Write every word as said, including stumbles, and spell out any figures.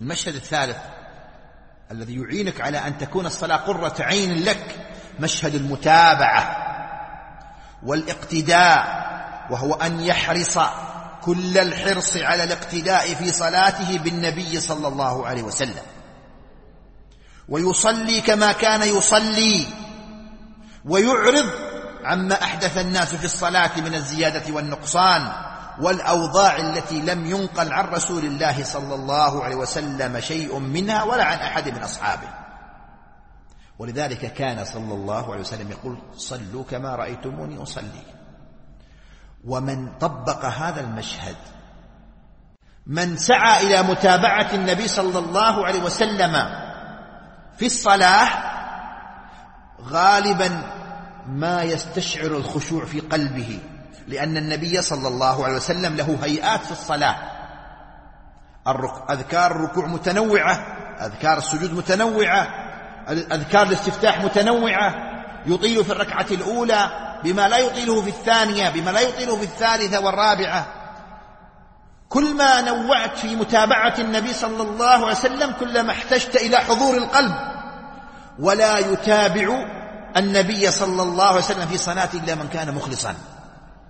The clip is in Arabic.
المشهد الثالث الذي يعينك على أن تكون الصلاة قرة عين لك مشهد المتابعة والاقتداء، وهو أن يحرص كل الحرص على الاقتداء في صلاته بالنبي صلى الله عليه وسلم، ويصلي كما كان يصلي، ويعرض عما أحدث الناس في الصلاة من الزيادة والنقصان والأوضاع التي لم ينقل عن رسول الله صلى الله عليه وسلم شيء منها ولا عن أحد من أصحابه. ولذلك كان صلى الله عليه وسلم يقول: صلوا كما رأيتموني أصلي. ومن طبق هذا المشهد، من سعى إلى متابعة النبي صلى الله عليه وسلم في الصلاة، غالبا ما يستشعر الخشوع في قلبه، لأن النبي صلى الله عليه وسلم له هيئات في الصلاة. أذكار الركوع متنوعة، أذكار السجود متنوعة، أذكار الاستفتاح متنوعة، يطيل في الركعة الأولى بما لا يطيله في الثانية، بما لا يطيله في الثالثة والرابعة. كل ما نوعت في متابعة النبي صلى الله عليه وسلم كلما احتجت إلى حضور القلب، ولا يتابع النبي صلى الله عليه وسلم في صلاة إلا من كان مخلصا.